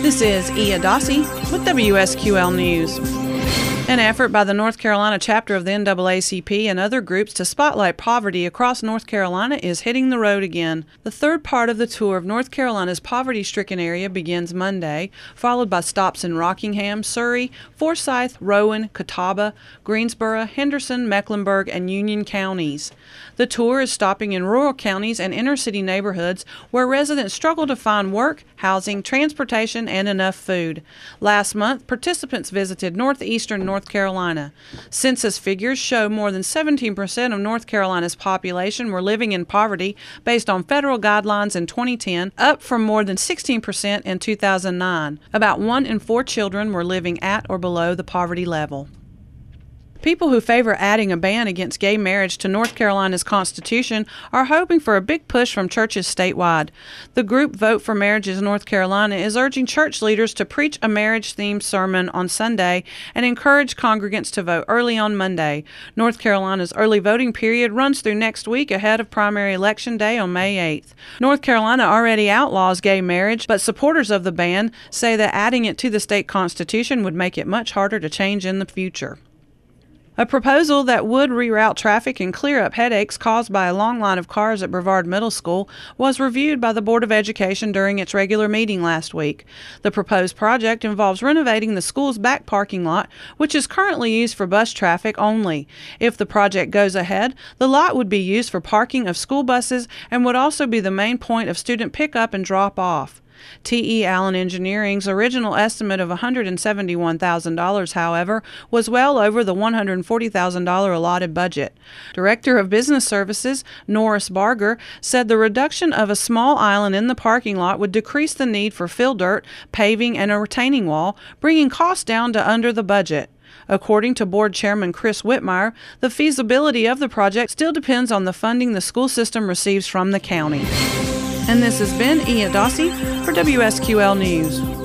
This is Ia Dossie with WSQL News. An effort by the North Carolina chapter of the NAACP and other groups to spotlight poverty across North Carolina is hitting the road again. The third part of the tour of North Carolina's poverty-stricken area begins Monday, followed by stops in Rockingham, Surry, Forsyth, Rowan, Catawba, Greensboro, Henderson, Mecklenburg, and Union counties. The tour is stopping in rural counties and inner-city neighborhoods where residents struggle to find work, housing, transportation, and enough food. Last month, participants visited northeastern North Carolina. Census figures show more than 17% of North Carolina's population were living in poverty based on federal guidelines in 2010, up from more than 16% in 2009. About 1 in 4 children were living at or below the poverty level. People who favor adding a ban against gay marriage to North Carolina's Constitution are hoping for a big push from churches statewide. The group Vote for Marriages North Carolina is urging church leaders to preach a marriage-themed sermon on Sunday and encourage congregants to vote early on Monday. North Carolina's early voting period runs through next week ahead of primary election day on May 8th. North Carolina already outlaws gay marriage, but supporters of the ban say that adding it to the state constitution would make it much harder to change in the future. A proposal that would reroute traffic and clear up headaches caused by a long line of cars at Brevard Middle School was reviewed by the Board of Education during its regular meeting last week. The proposed project involves renovating the school's back parking lot, which is currently used for bus traffic only. If the project goes ahead, the lot would be used for parking of school buses and would also be the main point of student pickup and drop-off. T.E. Allen Engineering's original estimate of $171,000, however, was well over the $140,000 allotted budget. Director of Business Services, Norris Barger, said the reduction of a small island in the parking lot would decrease the need for fill dirt, paving, and a retaining wall, bringing costs down to under the budget. According to Board Chairman Chris Whitmire, the feasibility of the project still depends on the funding the school system receives from the county. And this has been Ia Dossie for WSQL News.